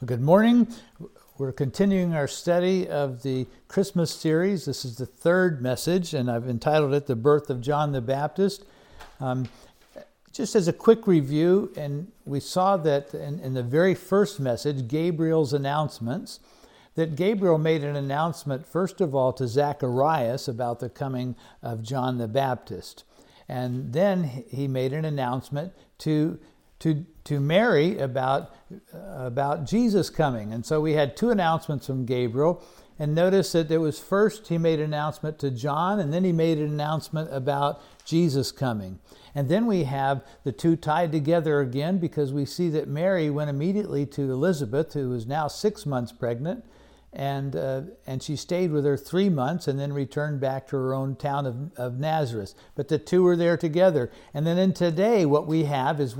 Good morning. We're continuing our study of the Christmas series. This is the third message, and I've entitled it The Birth of John the Baptist. Just as a quick review, and we saw that in the very first message, Gabriel's announcements, that Gabriel made an announcement, first of all, to Zacharias about the coming of John the Baptist. And then he made an announcement to Mary about Jesus coming. And so we had two announcements from Gabriel. And notice that there was first he made an announcement to John, and then he made an announcement about Jesus coming. And then we have the two tied together again because we see that Mary went immediately to Elizabeth, who was now 6 months pregnant, and she stayed with her 3 months and then returned back to her own town of Nazareth. But the two were there together. And then in today, what we have is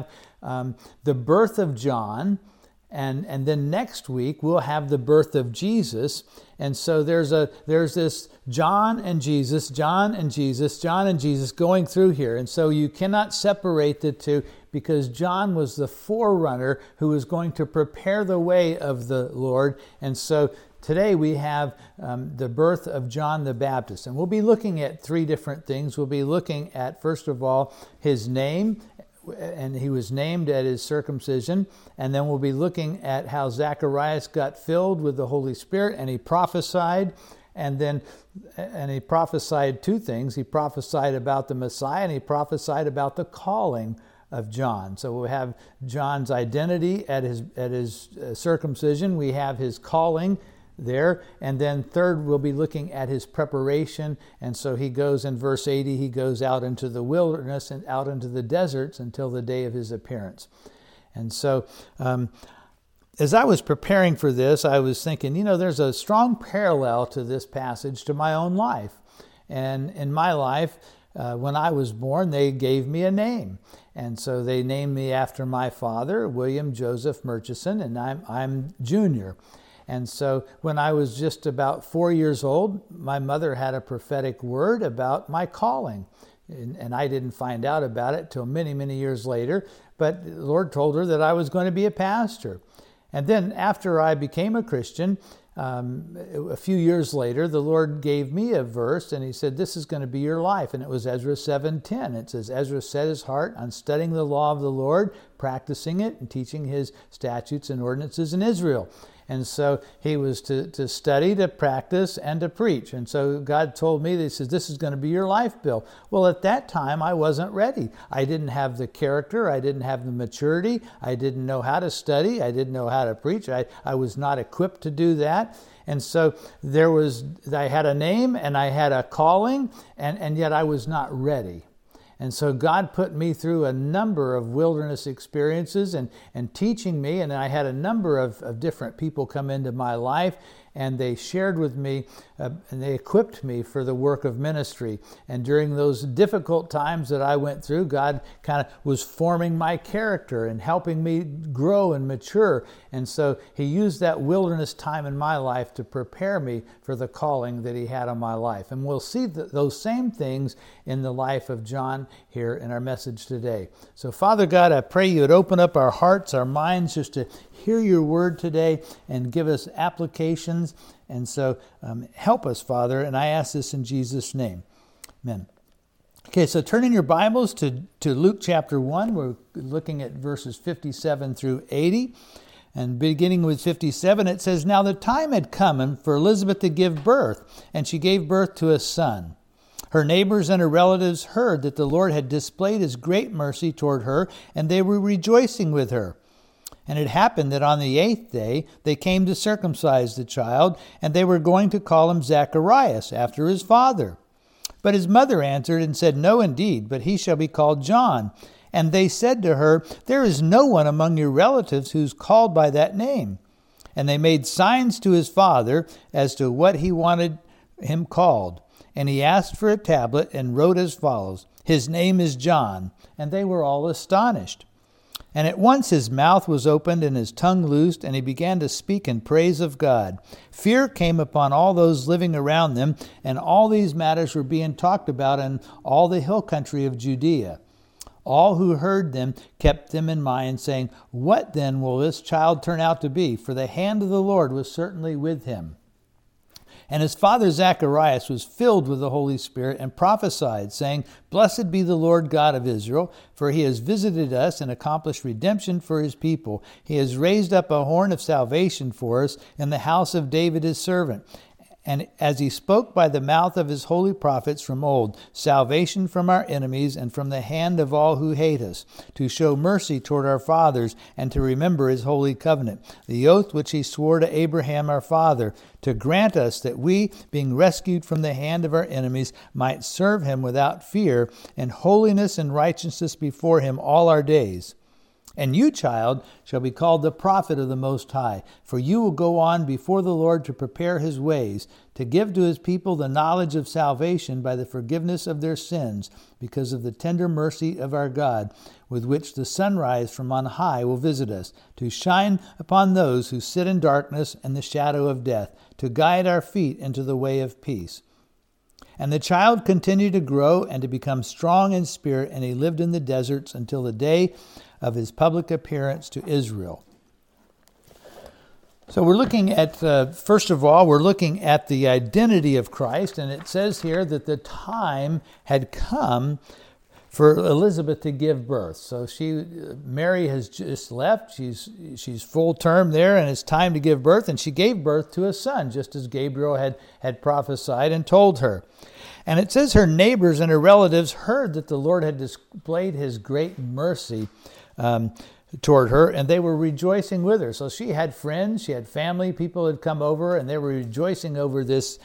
the birth of John, and then next week we'll have the birth of Jesus. And so there's this John and Jesus, John and Jesus, John and Jesus going through here. And so you cannot separate the two, because John was the forerunner who was going to prepare the way of the Lord. And so today we have the birth of John the Baptist. And we'll be looking at three different things. We'll be looking at, first of all, his name, and he was named at his circumcision. And then we'll be looking at how Zacharias got filled with the Holy Spirit and he prophesied. And he prophesied two things. He prophesied about the Messiah, and he prophesied about the calling of John. So we'll have John's identity at his circumcision. We have his calling there. And then third, we'll be looking at his preparation. And so he goes in verse 80, he goes out into the wilderness and out into the deserts until the day of his appearance. And so as I was preparing for this, I was thinking, there's a strong parallel to this passage to my own life. And in my life, when I was born, they gave me a name. And so they named me after my father, William Joseph Murchison, and I'm Junior. And so when I was just about 4 years old, my mother had a prophetic word about my calling. And I didn't find out about it till many, many years later. But the Lord told her that I was going to be a pastor. And then after I became a Christian, a few years later, the Lord gave me a verse, and he said, this is going to be your life. And it was Ezra 7:10. It says, Ezra set his heart on studying the law of the Lord, practicing it, and teaching his statutes and ordinances in Israel. And so he was to study, to practice, and to preach. And so God told me, he says, this is going to be your life, Bill. Well, at that time, I wasn't ready. I didn't have the character. I didn't have the maturity. I didn't know how to study. I didn't know how to preach. I was not equipped to do that. And so I had a name and I had a calling, and yet I was not ready. And so God put me through a number of wilderness experiences and teaching me, and I had a number of different people come into my life, and they shared with me and they equipped me for the work of ministry. And during those difficult times that I went through, God kind of was forming my character and helping me grow and mature. And so he used that wilderness time in my life to prepare me for the calling that he had on my life. And we'll see those same things in the life of John here in our message today. So Father God, I pray you would open up our hearts, our minds, just to hear your word today and give us applications. And so help us, Father, and I ask this in Jesus' name. Amen. Okay, so turn in your Bibles to Luke chapter 1. We're looking at verses 57 through 80. And beginning with 57, it says, Now the time had come for Elizabeth to give birth, and she gave birth to a son. Her neighbors and her relatives heard that the Lord had displayed his great mercy toward her, and they were rejoicing with her. And it happened that on the 8th day they came to circumcise the child, and they were going to call him Zacharias, after his father. But his mother answered and said, No, indeed, but he shall be called John. And they said to her, There is no one among your relatives who's called by that name. And they made signs to his father as to what he wanted him called. And he asked for a tablet and wrote as follows, His name is John. And they were all astonished. And at once his mouth was opened and his tongue loosed, and he began to speak in praise of God. Fear came upon all those living around them, and all these matters were being talked about in all the hill country of Judea. All who heard them kept them in mind, saying, "What then will this child turn out to be? For the hand of the Lord was certainly with him." And his father Zacharias was filled with the Holy Spirit and prophesied, saying, "Blessed be the Lord God of Israel, for he has visited us and accomplished redemption for his people. He has raised up a horn of salvation for us in the house of David his servant. And as he spoke by the mouth of his holy prophets from old, salvation from our enemies and from the hand of all who hate us, to show mercy toward our fathers and to remember his holy covenant, the oath which he swore to Abraham our father, to grant us that we, being rescued from the hand of our enemies, might serve him without fear in holiness and righteousness before him all our days. And you, child, shall be called the prophet of the Most High, for you will go on before the Lord to prepare his ways, to give to his people the knowledge of salvation by the forgiveness of their sins, because of the tender mercy of our God, with which the sunrise from on high will visit us, to shine upon those who sit in darkness and the shadow of death, to guide our feet into the way of peace. And the child continued to grow and to become strong in spirit, and he lived in the deserts until the day of his public appearance to Israel. So we're looking at, first of all, we're looking at the identity of Christ, and it says here that the time had come for Elizabeth to give birth. So Mary has just left. She's full term there, and it's time to give birth, and she gave birth to a son, just as Gabriel had prophesied and told her. And it says her neighbors and her relatives heard that the Lord had displayed his great mercy toward her, and they were rejoicing with her. So she had friends, she had family, people had come over, and they were rejoicing over this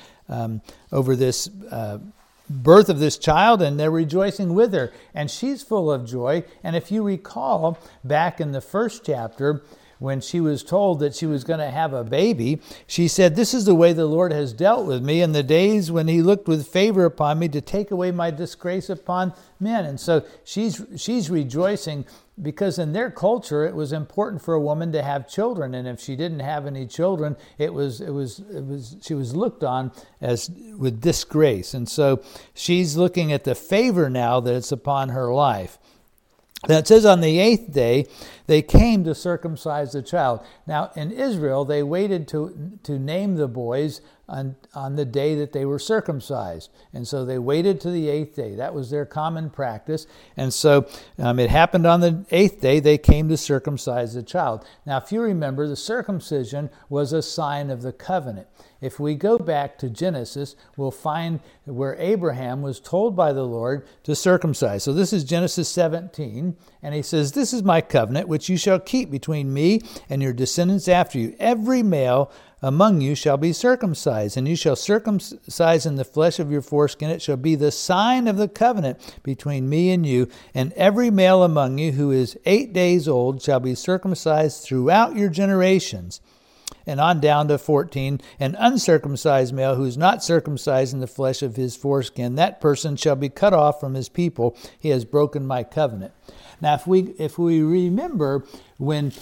birth of this child, and they're rejoicing with her. And she's full of joy. And if you recall, back in the first chapter, when she was told that she was going to have a baby, she said, "This is the way the Lord has dealt with me in the days when he looked with favor upon me to take away my disgrace upon men." And so she's rejoicing because in their culture it was important for a woman to have children, and if she didn't have any children, she was looked on as with disgrace. And so she's looking at the favor now that it's upon her life. Now it says on the 8th day, they came to circumcise the child. Now in Israel, they waited to name the boys on the day that they were circumcised. And so they waited to the 8th day. That was their common practice. And so it happened on the 8th day, they came to circumcise the child. Now if you remember, the circumcision was a sign of the covenant. If we go back to Genesis, we'll find where Abraham was told by the Lord to circumcise. So this is Genesis 17, and he says, "This is my covenant, which you shall keep between me and your descendants after you. Every male among you shall be circumcised, and you shall circumcise in the flesh of your foreskin. It shall be the sign of the covenant between me and you. And every male among you who is 8 days old shall be circumcised throughout your generations." And on down to 14, "An uncircumcised male who is not circumcised in the flesh of his foreskin, that person shall be cut off from his people. He has broken my covenant." Now, if we remember when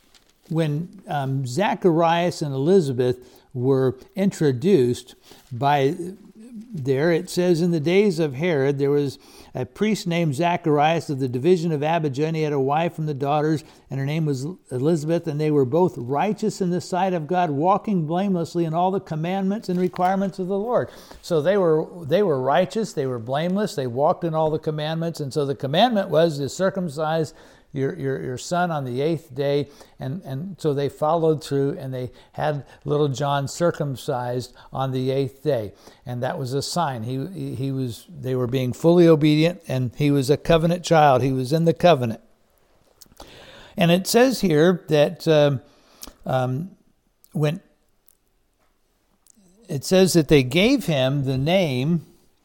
Zacharias and Elizabeth were introduced by there, it says, "In the days of Herod, there was a priest named Zacharias of the division of Abijah, and he had a wife from the daughters, and her name was Elizabeth, and they were both righteous in the sight of God, walking blamelessly in all the commandments and requirements of the Lord." So they were righteous, they were blameless, they walked in all the commandments, and so the commandment was to circumcise your son on the 8th day, and so they followed through, and they had little John circumcised on the 8th day, and that was a sign. They were being fully obedient, and he was a covenant child. He was in the covenant. And it says here that when it says that they gave him the name,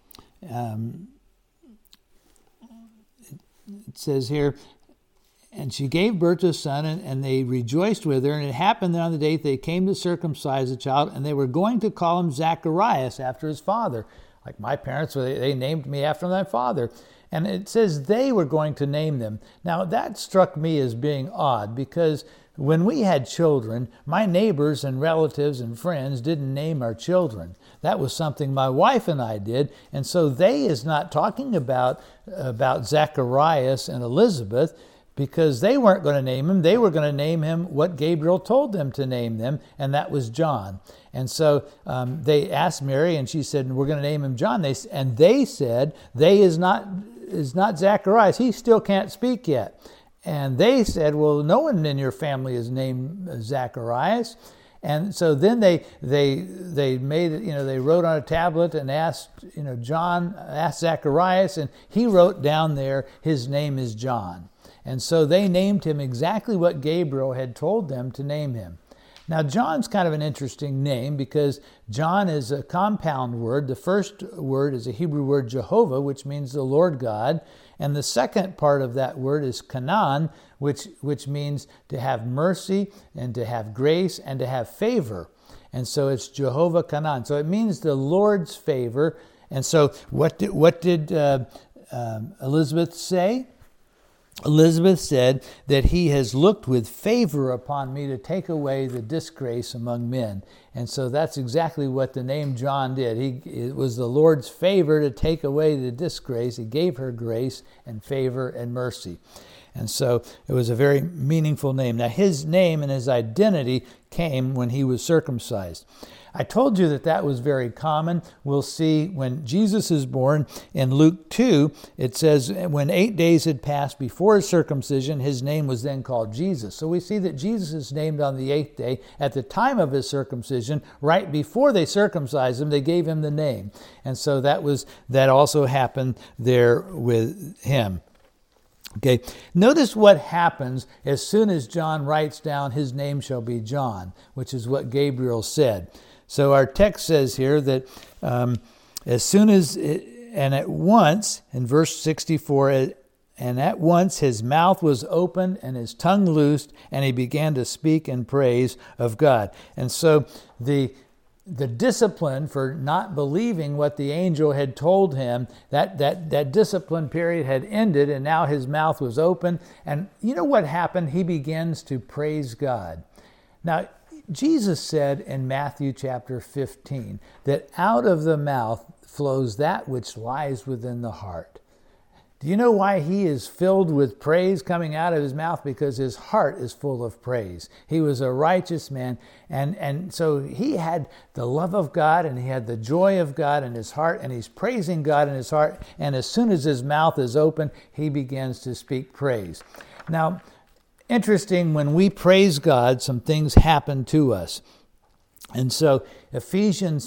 it says here, "And she gave birth to a son, and they rejoiced with her. And it happened that on the day they came to circumcise the child, and they were going to call him Zacharias after his father." Like my parents, they named me after my father. And it says they were going to name them. Now that struck me as being odd, because when we had children, my neighbors and relatives and friends didn't name our children. That was something my wife and I did. And so they is not talking about Zacharias and Elizabeth, because they weren't going to name him. They were going to name him what Gabriel told them to name them, and that was John. And so they asked Mary, and she said, we're going to name him John. They said, is not Zacharias. He still can't speak yet. And they said, well, no one in your family is named Zacharias. And so then they made it, they wrote on a tablet and asked Zacharias, and he wrote down there, his name is John. And so they named him exactly what Gabriel had told them to name him. Now, John's kind of an interesting name because John is a compound word. The first word is a Hebrew word, Jehovah, which means the Lord God. And the second part of that word is Kanan, which means to have mercy and to have grace and to have favor. And so it's Jehovah Kanan. So it means the Lord's favor. And so what did Elizabeth say? Elizabeth said that he has looked with favor upon me to take away the disgrace among men. And so that's exactly what the name John did. It was the Lord's favor to take away the disgrace. He gave her grace and favor and mercy. And so it was a very meaningful name. Now his name and his identity came when he was circumcised. I told you that was very common. We'll see when Jesus is born in Luke 2, it says when 8 days had passed before his circumcision, his name was then called Jesus. So we see that Jesus is named on the 8th day. At the time of his circumcision, right before they circumcised him, they gave him the name. And so that also happened there with him. Okay, notice what happens as soon as John writes down his name shall be John, which is what Gabriel said. So our text says here that as soon as, and at once, in verse 64, and at once his mouth was opened and his tongue loosed, and he began to speak in praise of God. And so the discipline for not believing what the angel had told him, that discipline period had ended, and now his mouth was open. And you know what happened? He begins to praise God. Now, Jesus said in Matthew chapter 15 that out of the mouth flows that which lies within the heart. Do you know why he is filled with praise coming out of his mouth? Because his heart is full of praise. He was a righteous man, and so he had the love of God and he had the joy of God in his heart, and he's praising God in his heart, and as soon as his mouth is open, he begins to speak praise. Now, interesting, when we praise God, some things happen to us. And so Ephesians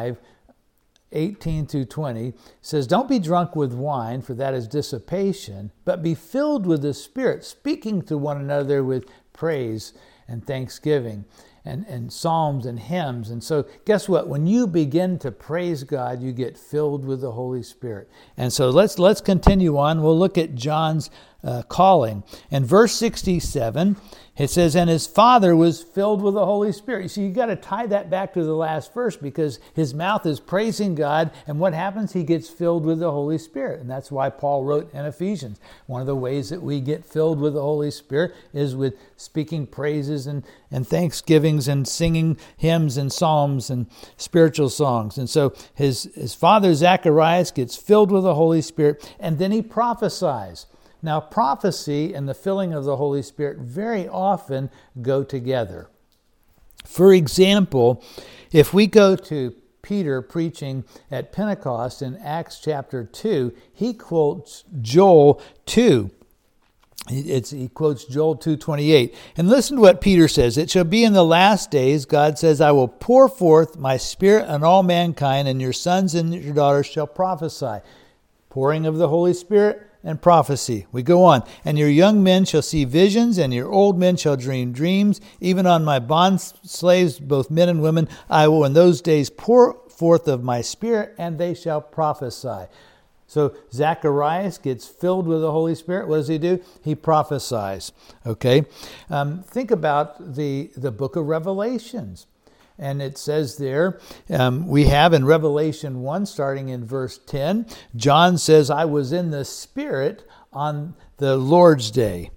5:18 through 20 says, don't be drunk with wine, for that is dissipation, but be filled with the Spirit, speaking to one another with praise and thanksgiving and psalms and hymns. And so guess what? When you begin to praise God, you get filled with the Holy Spirit. And so let's continue on. We'll look at John's calling. In verse 67, it says, and his father was filled with the Holy Spirit. So you got to tie that back to the last verse, because his mouth is praising God, and what happens? He gets filled with the Holy Spirit. And that's why Paul wrote in Ephesians, one of the ways that we get filled with the Holy Spirit is with speaking praises and thanksgivings and singing hymns and psalms and spiritual songs. And so his father Zacharias gets filled with the Holy Spirit, and then he prophesies. Now, prophecy and the filling of the Holy Spirit very often go together. For example, if we go to Peter preaching at Pentecost in Acts chapter 2, he quotes Joel 2. He quotes Joel 2:28. And listen to what Peter says. It shall be in the last days, God says, I will pour forth my Spirit on all mankind, and your sons and your daughters shall prophesy. Pouring of the Holy Spirit and prophecy. We go on. And your young men shall see visions, and your old men shall dream dreams. Even on my bond slaves, both men and women, I will in those days pour forth of my Spirit, and they shall prophesy. So Zacharias gets filled with the Holy Spirit. What does he do? He prophesies. Okay? Think about the book of Revelations. And it says there, we have in Revelation 1, starting in verse 10, John says, I was in the Spirit on the Lord's day.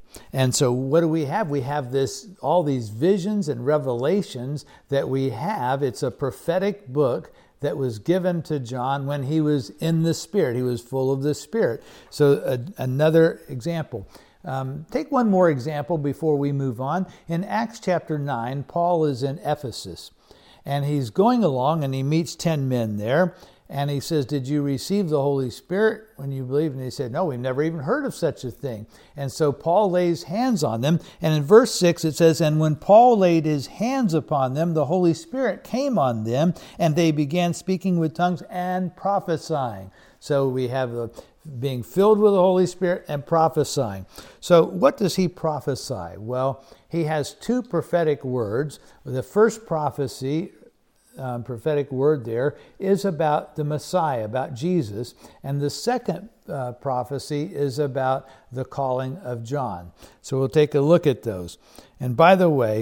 And so what do we have? We have all these visions and revelations that we have. It's a prophetic book that was given to John when he was in the Spirit. He was full of the Spirit. So another example. Take one more example before we move on. In Acts chapter 9, Paul is in Ephesus, and he's going along and he meets 10 men there. And he says, did you receive the Holy Spirit when you believed? And they said, no, we've never even heard of such a thing. And so Paul lays hands on them. And in verse 6 it says, and when Paul laid his hands upon them, the Holy Spirit came on them, and they began speaking with tongues and prophesying. So we have being filled with the Holy Spirit and prophesying. So what does he prophesy? Well, he has two prophetic words. The first prophecy, prophetic word there, is about the Messiah, about Jesus. And the second prophecy is about the calling of John. So we'll take a look at those. And by the way,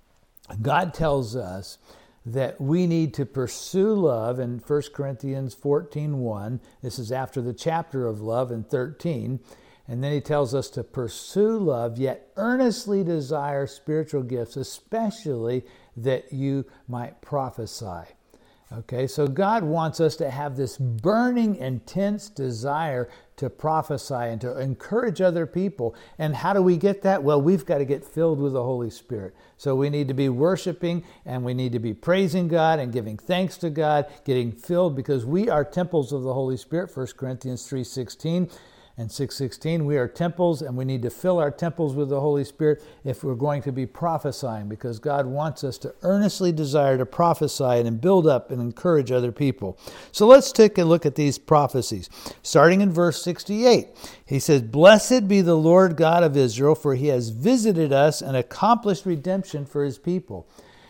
God tells us that we need to pursue love in 1 Corinthians 14:1. This is after the chapter of love in 13. And then he tells us to pursue love, yet earnestly desire spiritual gifts, especially that you might prophesy. Okay, so God wants us to have this burning, intense desire to prophesy and to encourage other people. And how do we get that? Well, we've got to get filled with the Holy Spirit. So we need to be worshiping, and we need to be praising God and giving thanks to God, getting filled, because we are temples of the Holy Spirit, 1 Corinthians 3:16. And 6:16, we are temples, and we need to fill our temples with the Holy Spirit if we're going to be prophesying, because God wants us to earnestly desire to prophesy and build up and encourage other people. So let's take a look at these prophecies. Starting in verse 68, he says, blessed be the Lord God of Israel, for he has visited us and accomplished redemption for his people.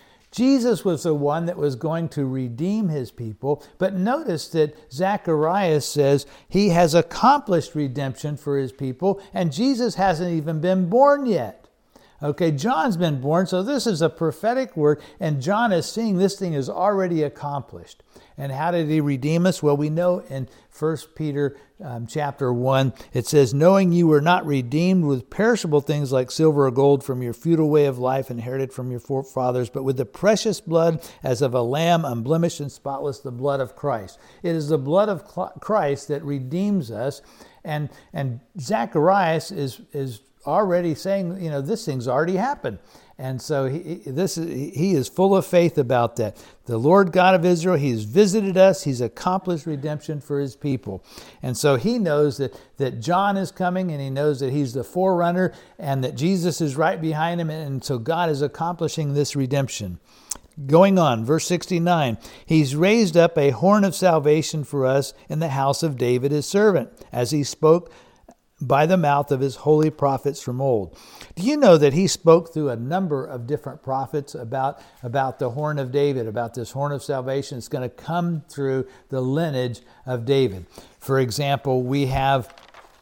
Jesus was the one that was going to redeem his people, but notice that Zechariah says he has accomplished redemption for his people, and Jesus hasn't even been born yet. Okay, John's been born, so this is a prophetic word, and John is seeing this thing is already accomplished. And how did he redeem us? Well, we know in 1 Peter chapter 1, it says, knowing you were not redeemed with perishable things like silver or gold from your futile way of life inherited from your forefathers, but with the precious blood as of a lamb, unblemished and spotless, the blood of Christ. It is the blood of Christ that redeems us. And Zacharias is already saying, this thing's already happened. And so he is full of faith about that. The Lord God of Israel, he's visited us. He's accomplished redemption for his people. And so he knows that John is coming, and he knows that he's the forerunner and that Jesus is right behind him. And so God is accomplishing this redemption. Going on, verse 69, he's raised up a horn of salvation for us in the house of David, his servant, as he spoke by the mouth of his holy prophets from old. Do you know that he spoke through a number of different prophets about the horn of David, about this horn of salvation? It's going to come through the lineage of David. For example, we have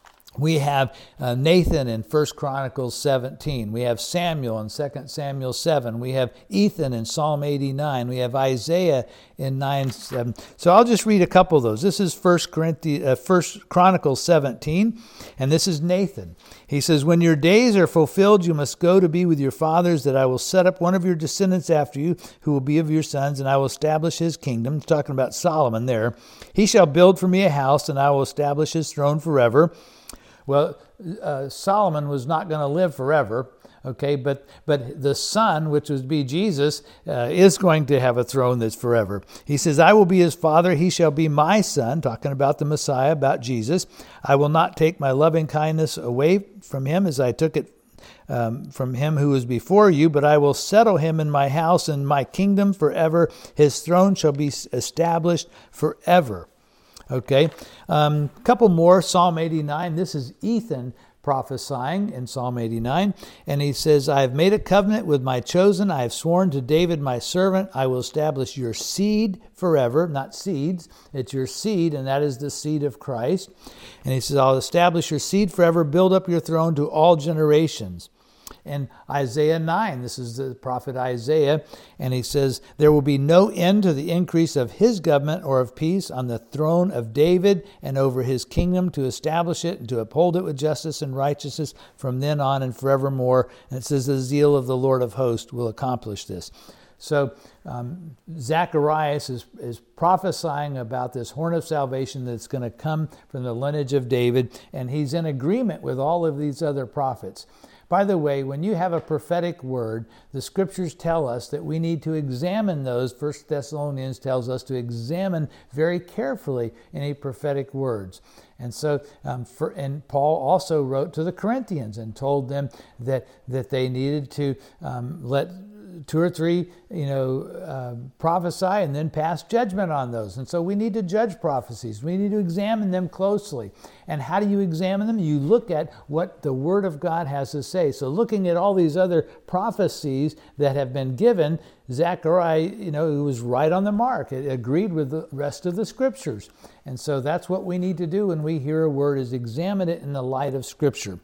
Nathan in 1 Chronicles 17. We have Samuel in 2 Samuel 7. We have Ethan in Psalm 89. We have Isaiah in 9:7. So I'll just read a couple of those. This is 1 Chronicles 17, and this is Nathan. He says, when your days are fulfilled, you must go to be with your fathers, that I will set up one of your descendants after you, who will be of your sons, and I will establish his kingdom. He's talking about Solomon there. He shall build for me a house, and I will establish his throne forever. Well, Solomon was not going to live forever, okay, but the son, which would be Jesus, is going to have a throne that's forever. He says, I will be his father, he shall be my son, talking about the Messiah, about Jesus. I will not take my loving kindness away from him as I took it from him who was before you, but I will settle him in my house and my kingdom forever. His throne shall be established forever. Okay, couple more. Psalm 89. This is Ethan prophesying in Psalm 89. And he says, I have made a covenant with my chosen. I have sworn to David, my servant. I will establish your seed forever, not seeds. It's your seed, and that is the seed of Christ. And he says, I'll establish your seed forever, build up your throne to all generations. In Isaiah 9, this is the prophet Isaiah, and he says, there will be no end to the increase of his government or of peace on the throne of David and over his kingdom, to establish it and to uphold it with justice and righteousness from then on and forevermore. And it says, the zeal of the Lord of hosts will accomplish this. So Zacharias is prophesying about this horn of salvation that's going to come from the lineage of David, and he's in agreement with all of these other prophets. By the way, when you have a prophetic word, the scriptures tell us that we need to examine those. 1 Thessalonians tells us to examine very carefully any prophetic words. And so, and Paul also wrote to the Corinthians and told them that they needed to let 2 or 3, prophesy and then pass judgment on those. And so we need to judge prophecies. We need to examine them closely. And how do you examine them? You look at what the Word of God has to say. So looking at all these other prophecies that have been given, Zechariah, he was right on the mark. It agreed with the rest of the Scriptures. And so that's what we need to do when we hear a word, is examine it in the light of Scripture.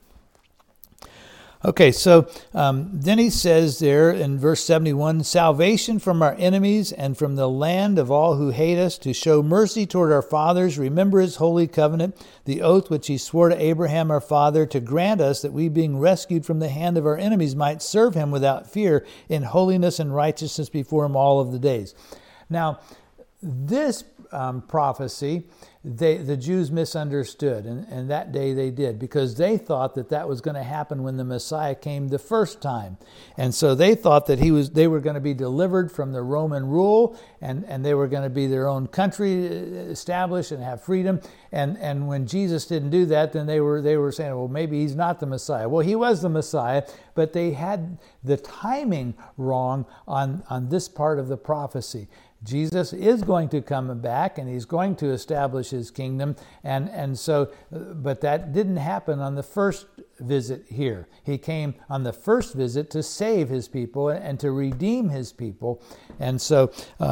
Okay, so then he says there in verse 71, salvation from our enemies and from the land of all who hate us, to show mercy toward our fathers, remember his holy covenant, the oath which he swore to Abraham our father, to grant us that we, being rescued from the hand of our enemies, might serve him without fear in holiness and righteousness before him all of the days. Now, this prophecy, the Jews misunderstood, and that day they did, because they thought that was going to happen when the Messiah came the first time. And so they thought that they were going to be delivered from the Roman rule, and they were going to be their own country established and have freedom. And when Jesus didn't do that, then they were saying, well, maybe he's not the Messiah. Well, he was the Messiah, but they had the timing wrong on this part of the prophecy. Jesus is going to come back, and he's going to establish his kingdom, and so, but that didn't happen on the first visit here. He came on the first visit to save his people and to redeem his people, and so,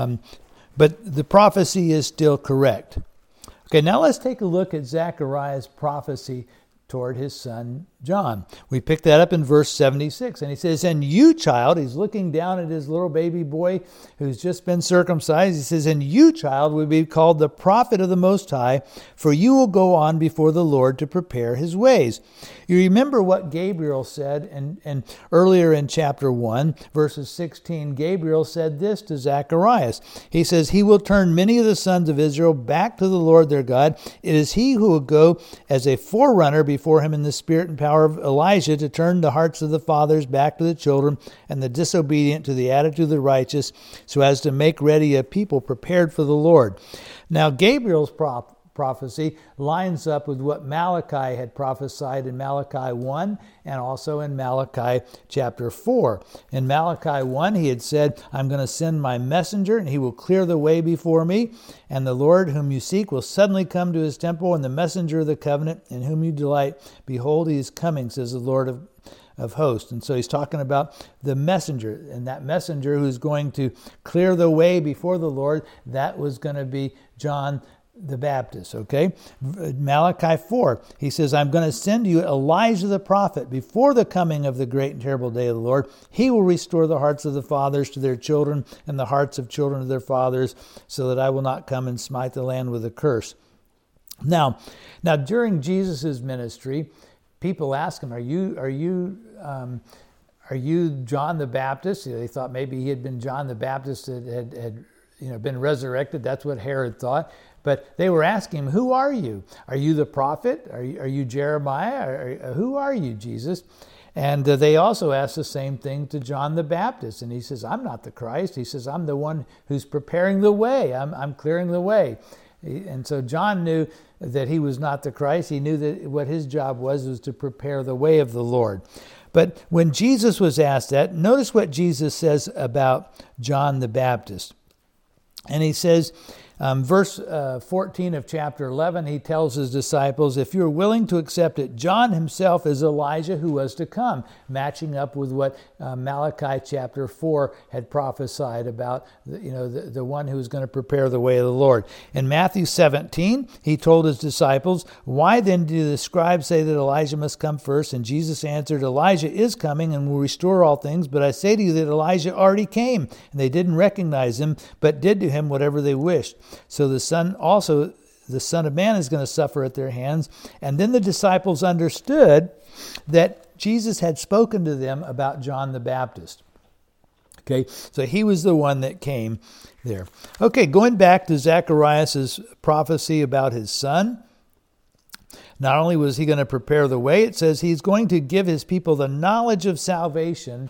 but the prophecy is still correct. Okay, now let's take a look at Zechariah's prophecy toward his son John. We pick that up in verse 76, and he says, and you, child, he's looking down at his little baby boy who's just been circumcised. He says, and you, child, will be called the prophet of the Most High, for you will go on before the Lord to prepare his ways. You remember what Gabriel said, and earlier in chapter 1, verses 16, Gabriel said this to Zacharias. He says, he will turn many of the sons of Israel back to the Lord their God. It is he who will go as a forerunner before him in the spirit and power of Elijah, to turn the hearts of the fathers back to the children, and the disobedient to the attitude of the righteous, so as to make ready a people prepared for the Lord. Now, Gabriel's prophecy lines up with what Malachi had prophesied in Malachi 1 and also in Malachi chapter 4. In Malachi 1, he had said, I'm going to send my messenger, and he will clear the way before me, and the Lord whom you seek will suddenly come to his temple, and the messenger of the covenant in whom you delight, behold, he is coming, says the Lord of hosts. And so he's talking about the messenger, and that messenger who's going to clear the way before the Lord, that was going to be John the Baptist, okay? Malachi 4, he says, I'm going to send you Elijah the prophet before the coming of the great and terrible day of the Lord. He will restore the hearts of the fathers to their children and the hearts of children to their fathers, so that I will not come and smite the land with a curse. Now during Jesus' ministry, people ask him, are you John the Baptist? They thought maybe he had been John the Baptist that had been resurrected. That's what Herod thought. But they were asking him, who are you? Are you the prophet? Are you Jeremiah? Who are you, Jesus? And they also asked the same thing to John the Baptist. And he says, I'm not the Christ. He says, I'm the one who's preparing the way. I'm clearing the way. And so John knew that he was not the Christ. He knew that what his job was to prepare the way of the Lord. But when Jesus was asked that, notice what Jesus says about John the Baptist. And he says, Verse 14 of chapter 11, he tells his disciples, if you're willing to accept it, John himself is Elijah who was to come, matching up with what Malachi chapter 4 had prophesied about, the one who was going to prepare the way of the Lord. In Matthew 17, he told his disciples, why then do the scribes say that Elijah must come first? And Jesus answered, Elijah is coming and will restore all things, but I say to you that Elijah already came, and they didn't recognize him, but did to him whatever they wished. So the Son of Man is going to suffer at their hands. And then the disciples understood that Jesus had spoken to them about John the Baptist. Okay, so he was the one that came there. Okay, going back to Zacharias' prophecy about his son. Not only was he going to prepare the way, it says he's going to give his people the knowledge of salvation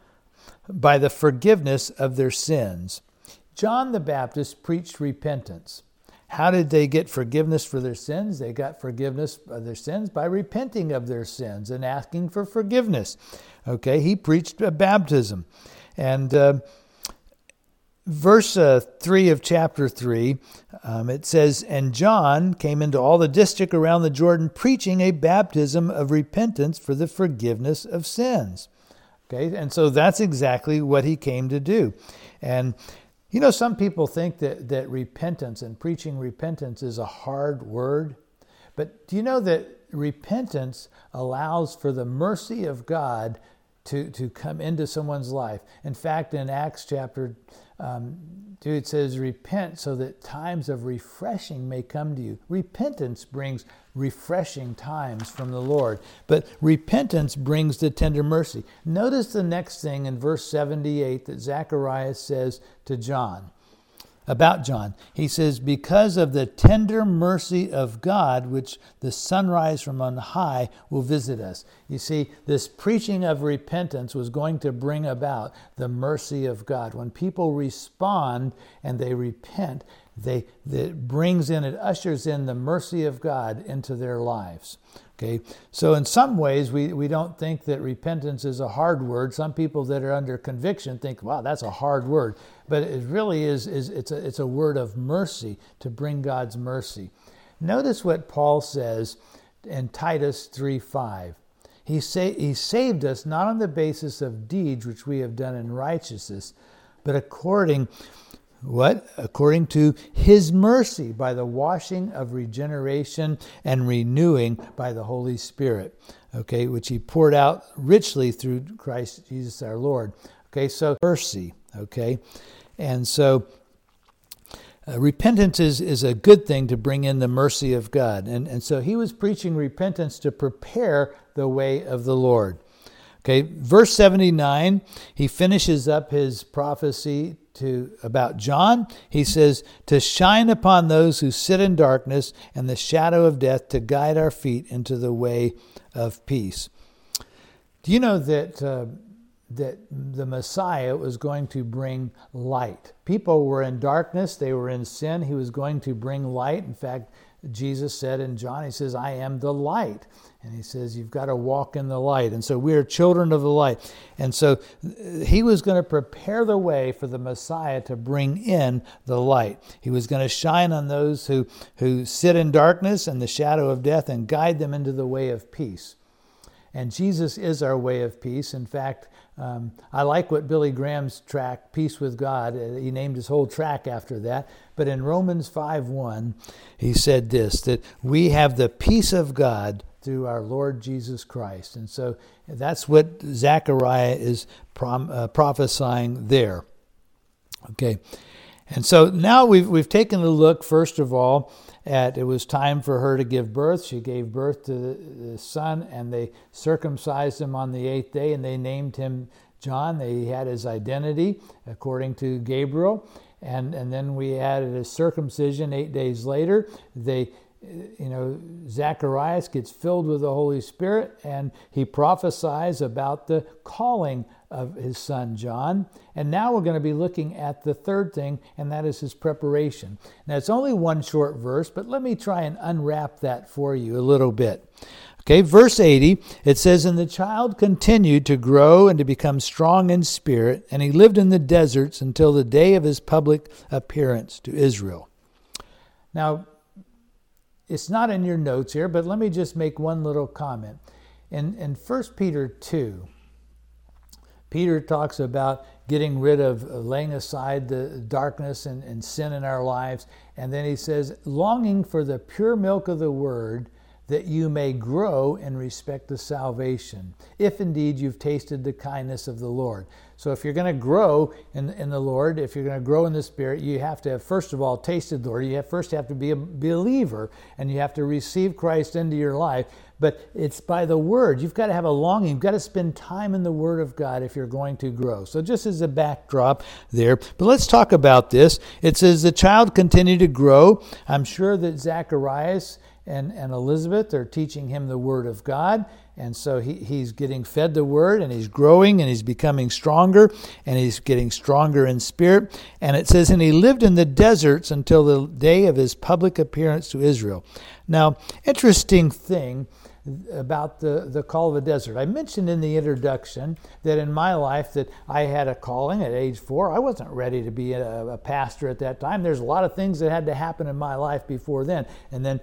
by the forgiveness of their sins. John the Baptist preached repentance. How did they get forgiveness for their sins? They got forgiveness of their sins by repenting of their sins and asking for forgiveness. Okay, he preached baptism. And verse 3 of chapter 3, it says, and John came into all the district around the Jordan preaching a baptism of repentance for the forgiveness of sins. Okay, and so that's exactly what he came to do. And some people think that repentance and preaching repentance is a hard word. But do you know that repentance allows for the mercy of God to come into someone's life? In fact, in Acts chapter 2, it says, repent so that times of refreshing may come to you. Repentance brings refreshing times from the Lord. But repentance brings the tender mercy. Notice the next thing in verse 78 that Zacharias says to John, about John. He says, because of the tender mercy of God, which the sunrise from on high will visit us. You see, this preaching of repentance was going to bring about the mercy of God. When people respond and they repent, it ushers in the mercy of God into their lives. Okay, so in some ways, we don't think that repentance is a hard word. Some people that are under conviction think, wow, that's a hard word. But it really it's a word of mercy to bring God's mercy. Notice what Paul says in Titus 3:5. He saved us not on the basis of deeds which we have done in righteousness, but according to his mercy, by the washing of regeneration and renewing by the Holy Spirit, okay, which he poured out richly through Christ Jesus our Lord. Okay, so mercy, okay? And so repentance is a good thing to bring in the mercy of God. And so he was preaching repentance to prepare the way of the Lord. Okay, verse 79, he finishes up his prophecy about John. He says, to shine upon those who sit in darkness and the shadow of death, to guide our feet into the way of peace. Do you know that the Messiah was going to bring light? People were in darkness. They were in sin. He was going to bring light. In fact, Jesus said in John, he says, I am the light. And he says, you've got to walk in the light. And so we are children of the light. And so he was going to prepare the way for the Messiah to bring in the light. He was going to shine on those who sit in darkness and the shadow of death and guide them into the way of peace. And Jesus is our way of peace. In fact, I like what Billy Graham's track, Peace with God, he named his whole track after that. But in Romans 5:1, he said this, that we have the peace of God through our Lord Jesus Christ. And so that's what Zechariah is prophesying there. Okay, and so now we've taken a look, first of all, it was time for her to give birth. She gave birth to the son, and they circumcised him on the 8th day, and they named him John. He had his identity according to Gabriel. And then we added a circumcision 8 days later. Zacharias gets filled with the Holy Spirit, and he prophesies about the calling of his son John. And now we're going to be looking at the third thing, and that is his preparation. Now, it's only one short verse, but let me try and unwrap that for you a little bit. Okay, verse 80, it says, and the child continued to grow and to become strong in spirit, and he lived in the deserts until the day of his public appearance to Israel. Now, it's not in your notes here, but let me just make one little comment. In 1 Peter 2, Peter talks about getting rid of, laying aside the darkness and sin in our lives. And then he says, longing for the pure milk of the word, that you may grow in respect to salvation, if indeed you've tasted the kindness of the Lord. So if you're going to grow in the Lord, if you're going to grow in the Spirit, you have to have, first of all, tasted the Lord. You first have to be a believer, and you have to receive Christ into your life. But it's by the Word. You've got to have a longing. You've got to spend time in the Word of God if you're going to grow. So just as a backdrop there. But let's talk about this. It says the child continued to grow. I'm sure that Zacharias and Elizabeth are teaching him the Word of God. And so he's getting fed the Word, and he's growing, and he's becoming stronger, and he's getting stronger in spirit. And it says, and he lived in the deserts until the day of his public appearance to Israel. Now, interesting thing about the call of the desert. I mentioned in the introduction that in my life that I had a calling at age 4. I wasn't ready to be a pastor at that time. There's a lot of things that had to happen in my life before then. And then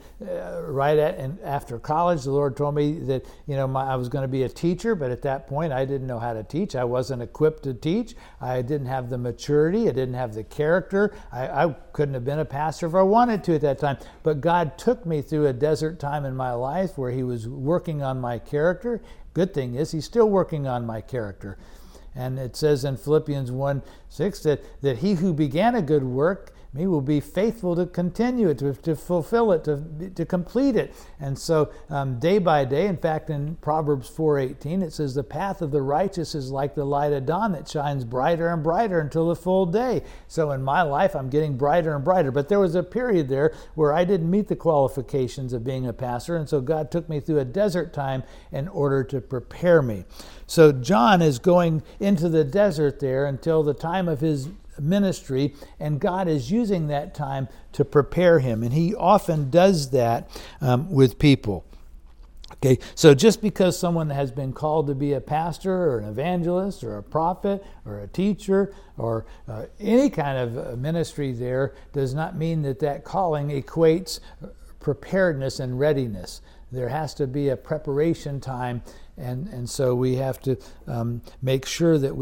after college, the Lord told me that I was going to be a teacher, but at that point I didn't know how to teach. I wasn't equipped to teach. I didn't have the maturity. I didn't have the character. I couldn't have been a pastor if I wanted to at that time. But God took me through a desert time in my life where He was working on my character. Good thing is He's still working on my character. And it says in Philippians 1:6 that He who began a good work, He will be faithful to continue it, to fulfill it, to complete it. And so day by day, in fact, in Proverbs 4:18, it says, the path of the righteous is like the light of dawn that shines brighter and brighter until the full day. So in my life, I'm getting brighter and brighter. But there was a period there where I didn't meet the qualifications of being a pastor. And so God took me through a desert time in order to prepare me. So John is going into the desert there until the time of his ministry, and God is using that time to prepare him, and He often does that with people. Okay, so just because someone has been called to be a pastor or an evangelist or a prophet or a teacher or any kind of ministry there does not mean that calling equates preparedness and readiness. There has to be a preparation time, and so we have to make sure that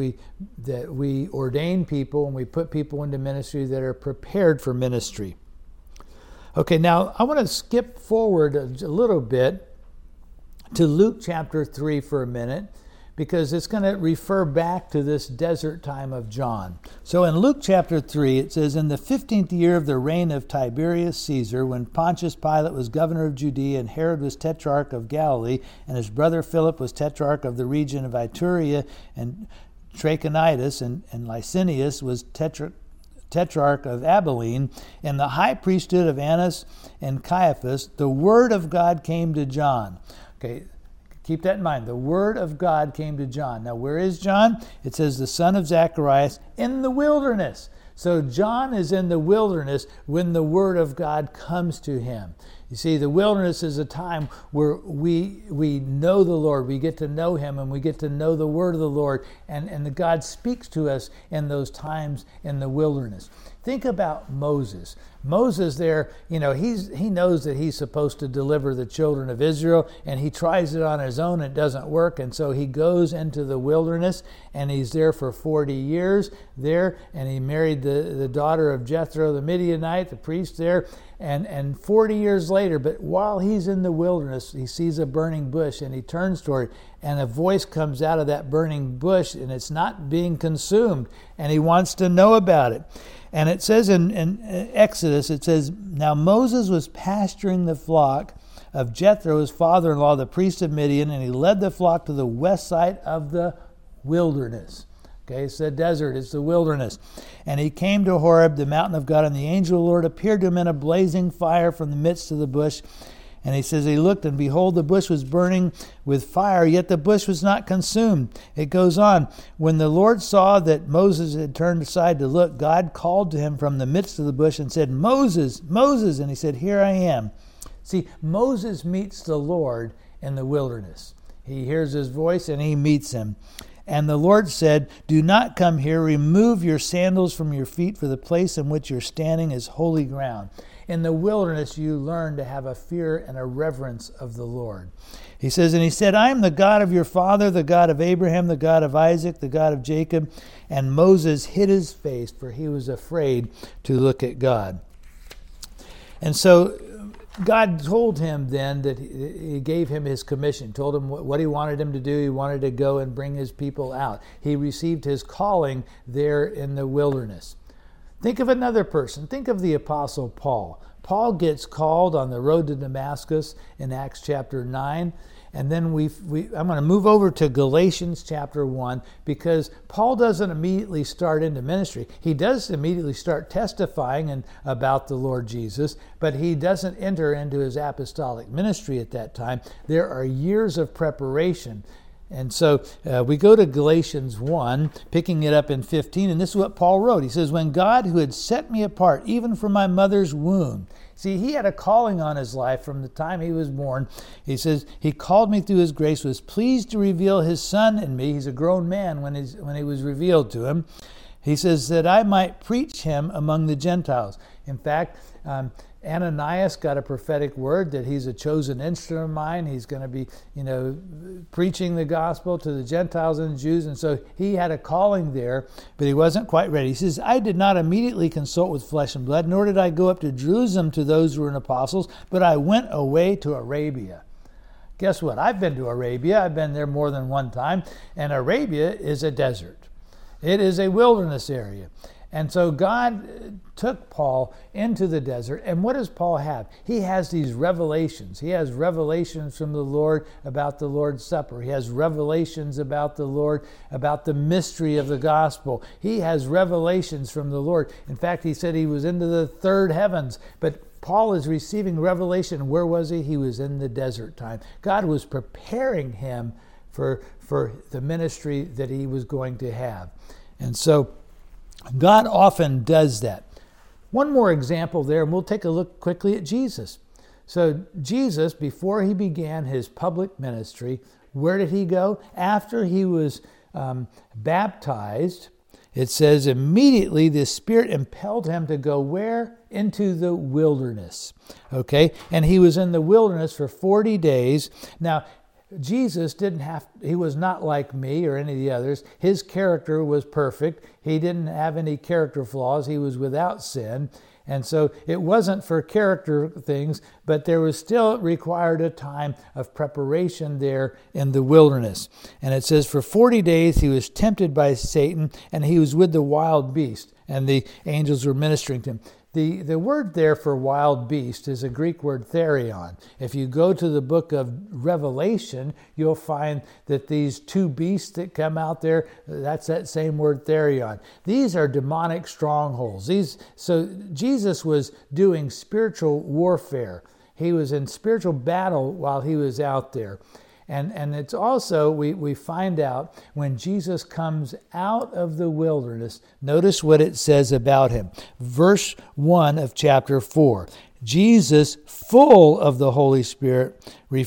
we ordain people and we put people into ministry that are prepared for ministry. Okay, now I want to skip forward a little bit to Luke chapter 3 for a minute, because it's going to refer back to this desert time of John. So in Luke chapter 3, it says, in the 15th year of the reign of Tiberius Caesar, when Pontius Pilate was governor of Judea, and Herod was tetrarch of Galilee, and his brother Philip was tetrarch of the region of Iturea and Trachonitis, and Licinius was tetrarch of Abilene, and the high priesthood of Annas and Caiaphas, the word of God came to John. Okay, keep that in mind. The word of God came to John. Now, where is John? It says the son of Zacharias in the wilderness. So John is in the wilderness when the word of God comes to him. You see, the wilderness is a time where we know the Lord. We get to know Him, and we get to know the word of the Lord. And God speaks to us in those times in the wilderness. Think about Moses. Moses there, he knows that he's supposed to deliver the children of Israel, and he tries it on his own. It doesn't work, and so he goes into the wilderness, and he's there for 40 years there, and he married the daughter of Jethro, the Midianite, the priest there, and 40 years later, but while he's in the wilderness, he sees a burning bush, and he turns toward it, and a voice comes out of that burning bush, and it's not being consumed, and he wants to know about it. And it says in Exodus, it says, now Moses was pasturing the flock of Jethro, his father-in-law, the priest of Midian, and he led the flock to the west side of the wilderness. Okay, it's the desert, it's the wilderness. And he came to Horeb, the mountain of God, and the angel of the Lord appeared to him in a blazing fire from the midst of the bush. And he says, he looked, and behold, the bush was burning with fire, yet the bush was not consumed. It goes on. When the Lord saw that Moses had turned aside to look, God called to him from the midst of the bush and said, Moses, Moses. And he said, here I am. See, Moses meets the Lord in the wilderness. He hears His voice and he meets Him. And the Lord said, do not come here. Remove your sandals from your feet, for the place in which you're standing is holy ground. In the wilderness, you learn to have a fear and a reverence of the Lord. He says, and he said, I am the God of your father, the God of Abraham, the God of Isaac, the God of Jacob. And Moses hid his face, for he was afraid to look at God. And so God told him then that he gave him his commission, told him what he wanted him to do. He wanted to go and bring his people out. He received his calling there in the wilderness. Think of another person. Think of the Apostle Paul. Paul gets called on the road to Damascus in Acts chapter 9. And then I'm going to move over to Galatians chapter 1, because Paul doesn't immediately start into ministry. He does immediately start testifying about the Lord Jesus, but he doesn't enter into his apostolic ministry at that time. There are years of preparation. And so we go to Galatians 1, picking it up in 15, and this is what Paul wrote. He says, when God, who had set me apart, even from my mother's womb. See, he had a calling on his life from the time he was born. He says, he called me through his grace, was pleased to reveal his son in me. He's a grown man when he was revealed to him. He says that I might preach him among the Gentiles. In fact, Ananias got a prophetic word that he's a chosen instrument of mine. He's going to be, preaching the gospel to the Gentiles and the Jews. And so he had a calling there, but he wasn't quite ready. He says, I did not immediately consult with flesh and blood, nor did I go up to Jerusalem to those who were apostles, but I went away to Arabia. Guess what? I've been to Arabia. I've been there more than one time. And Arabia is a desert. It is a wilderness area. And so God took Paul into the desert. And what does Paul have? He has these revelations. He has revelations from the Lord about the Lord's Supper. He has revelations about the Lord, about the mystery of the gospel. He has revelations from the Lord. In fact, he said he was into the third heavens. But Paul is receiving revelation. Where was he? He was in the desert time. God was preparing him for the ministry that he was going to have. And so God often does that. One more example there, and we'll take a look quickly at Jesus. So Jesus, before he began his public ministry, where did he go? After he was baptized, it says immediately the Spirit impelled him to go where? Into the wilderness. Okay? And he was in the wilderness for 40 days. Now, Jesus he was not like me or any of the others. His character was perfect. He didn't have any character flaws. He was without sin. And so it wasn't for character things, but there was still required a time of preparation there in the wilderness. And it says, for 40 days he was tempted by Satan, and he was with the wild beast, and the angels were ministering to him. The word there for wild beast is a Greek word therion. If you go to the book of Revelation, you'll find that these two beasts that come out there, that's that same word therion. These are demonic strongholds. So Jesus was doing spiritual warfare. He was in spiritual battle while he was out there. And it's also, we find out when Jesus comes out of the wilderness, notice what it says about him. Verse 1 of chapter 4. Jesus, full of the Holy Spirit,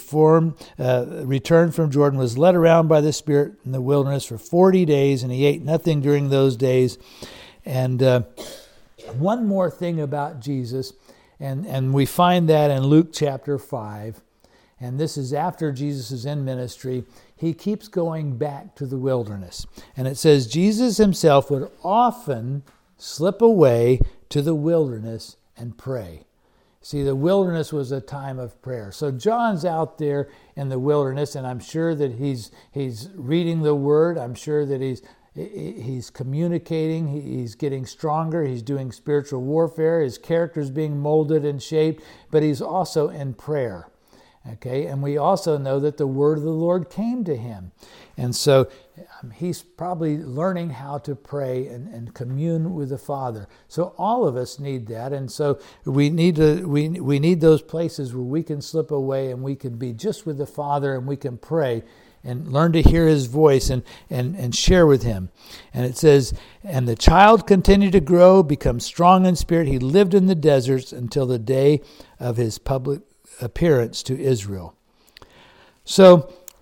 returned from Jordan, was led around by the Spirit in the wilderness for 40 days, and he ate nothing during those days. And one more thing about Jesus, and we find that in Luke chapter 5. And this is after Jesus is in ministry. He keeps going back to the wilderness. And it says Jesus himself would often slip away to the wilderness and pray. See, the wilderness was a time of prayer. So John's out there in the wilderness, and I'm sure that he's reading the Word. I'm sure that he's communicating. He's getting stronger. He's doing spiritual warfare. His character's being molded and shaped, but he's also in prayer. Okay, and we also know that the word of the Lord came to him. And so he's probably learning how to pray and commune with the Father. So all of us need that. And so we need those places where we can slip away and we can be just with the Father and we can pray and learn to hear his voice and share with him. And it says, and the child continued to grow, become strong in spirit. He lived in the deserts until the day of his public appearance to Israel. So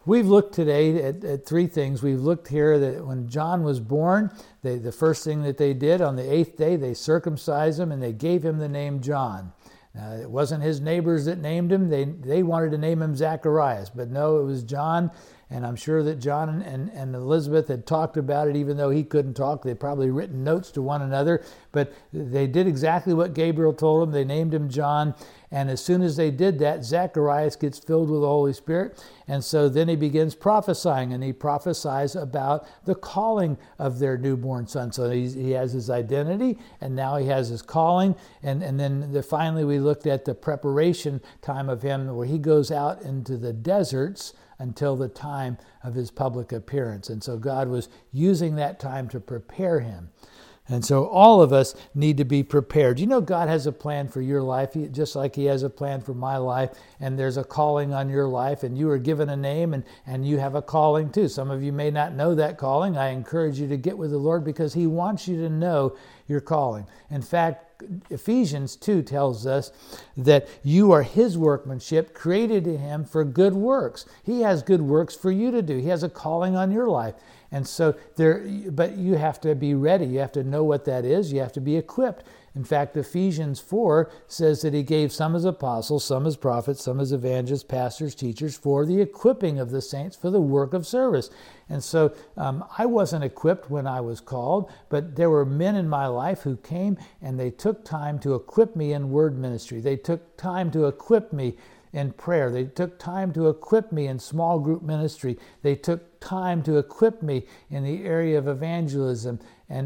we've looked today at three things. We've looked here that when John was born, the first thing that they did on the 8th day, they circumcised him and they gave him the name John. It wasn't his neighbors that named him. They wanted to name him Zacharias, but no, it was John. And I'm sure that John and Elizabeth had talked about it, even though he couldn't talk. They'd probably written notes to one another. But they did exactly what Gabriel told them. They named him John. And as soon as they did that, Zacharias gets filled with the Holy Spirit. And so then he begins prophesying, and he prophesies about the calling of their newborn son. So he has his identity, and now he has his calling. And then finally we looked at the preparation time of him, where he goes out into the deserts until the time of his public appearance. And so God was using that time to prepare him. And so all of us need to be prepared. You know, God has a plan for your life, just like he has a plan for my life. And there's a calling on your life, and you are given a name, and you have a calling too. Some of you may not know that calling. I encourage you to get with the Lord, because he wants you to know your calling. In fact, Ephesians 2 tells us that you are his workmanship, created in him for good works. He has good works for you to do. He has a calling on your life. And so but you have to be ready. You have to know what that is. You have to be equipped. In fact, Ephesians 4 says that he gave some as apostles, some as prophets, some as evangelists, pastors, teachers, for the equipping of the saints for the work of service. And so I wasn't equipped when I was called, but there were men in my life who came and they took time to equip me in word ministry. They took time to equip me in prayer. They took time to equip me in small group ministry. They took time to equip me in the area of evangelism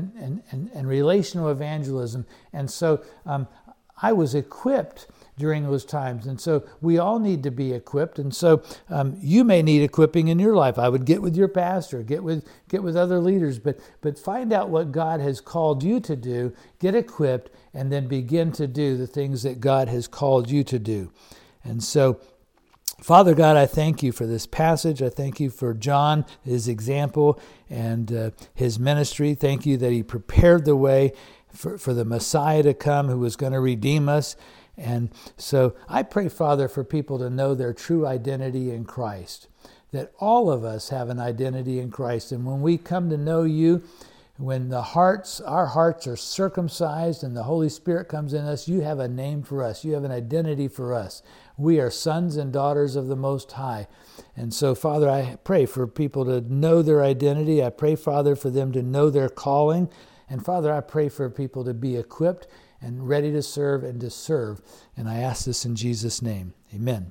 and relational evangelism. And so I was equipped during those times. And so we all need to be equipped. And so you may need equipping in your life. I would get with your pastor, get with other leaders, but find out what God has called you to do, get equipped, and then begin to do the things that God has called you to do. And so, Father God, I thank you for this passage. I thank you for John, his example, and his ministry. Thank you that he prepared the way for the Messiah to come, who was going to redeem us. And so I pray, Father, for people to know their true identity in Christ, that all of us have an identity in Christ. And when we come to know you, when our hearts are circumcised and the Holy Spirit comes in us, you have a name for us. You have an identity for us. We are sons and daughters of the Most High. And so, Father, I pray for people to know their identity. I pray, Father, for them to know their calling. And, Father, I pray for people to be equipped and ready to serve and to serve. And I ask this in Jesus' name. Amen.